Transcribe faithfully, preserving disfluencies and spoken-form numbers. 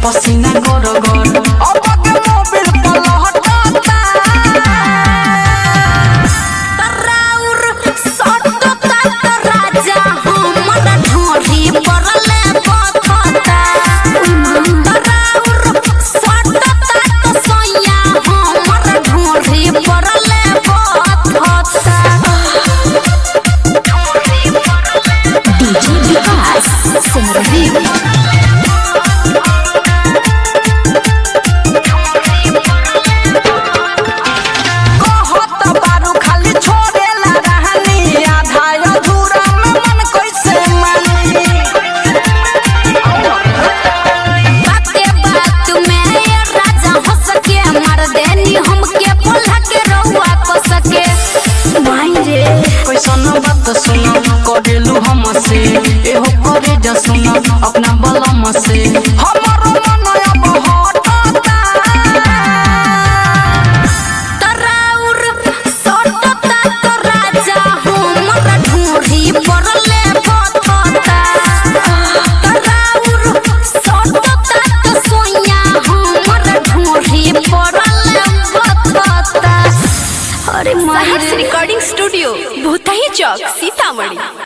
पसीना गोर गोर अब के मोबिल पलहटता तराउर सटता त राजा हमर ढोरी परले बखता तराउर सटता त सैया हमर ढोरी परले बखता डीजे विकास सिमरवी करेलू हमसे एहो करे जा सुना अपना बलम से।